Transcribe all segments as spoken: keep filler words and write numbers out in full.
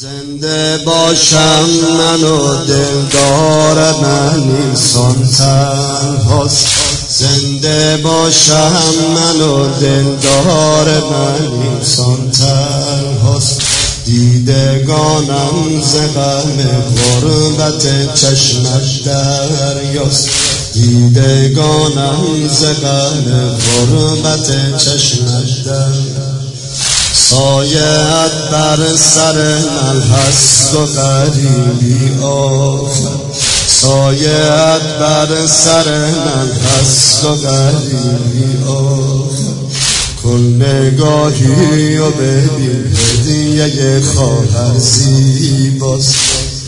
زنده باشم من و دلدار من اینسان تنهاست. زنده باشم من و دلدار من اینسان تنهاست. دیدگانم ز غم غربت چشمش دریاست. دیدگانم ز غم غربت چشمش دریاست. سایه‌ات بر سر من هست و غریبی آخر. سایه‌ات بر سر من هست و غریبی آخر. کن نگاهی و ببین هدیه خواهر زیباست.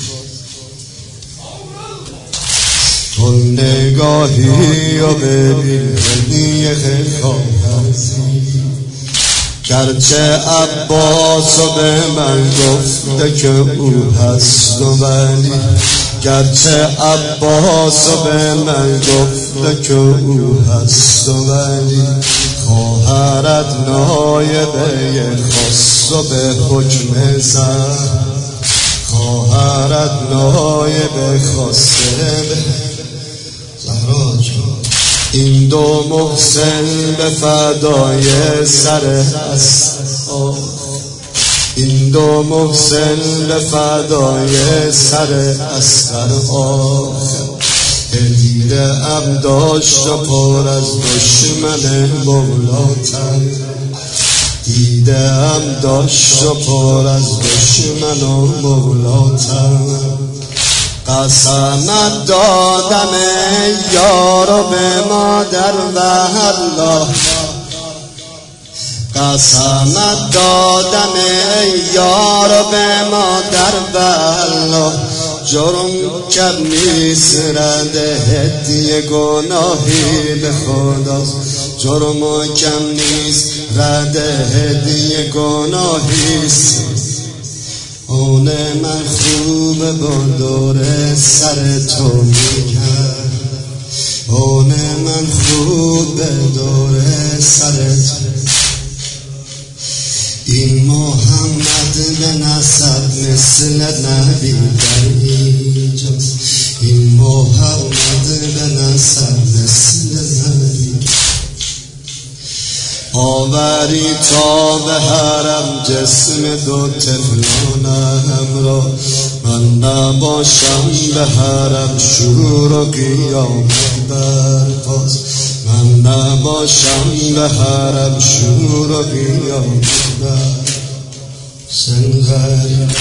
کن نگاهی و ببین هدیه خواهر زیباست. گرچه عباس و به من گفته که او هست و ولی، گرچه عباس و به من گفته که او هست و ولی، خواهرت نایبه خاص و به حکم زن. خواهرت نایبه خاصه به زهرا جان. این دو محسن به فدای سر است. این دو محسن به فدای سر اصغر آخر. دیده ام داشت و پر از دشمن مولاتر. دیده ام داشت و پر از دشمن و مولاتر. قسمت دادم یار و به مادر و الله. قسمت دادم یار و به مادر و الله. جرم کم نیست رد هدیه گناهی به خداست. جرم کم نیست رد هدیه گناهیست. اون من خوب با دور سر تو میگرد. اون من خوب به دور سر تو. این محمد به نسب مثل نبی در اینجاست. این محمد به نسب مثل نبی. آوری تا به حرم جسم دو طفلانم را. من نباشم به حرم شور و قیامت برپاست. من نباشم به حرم شور و قیامت برپاست. سن غریب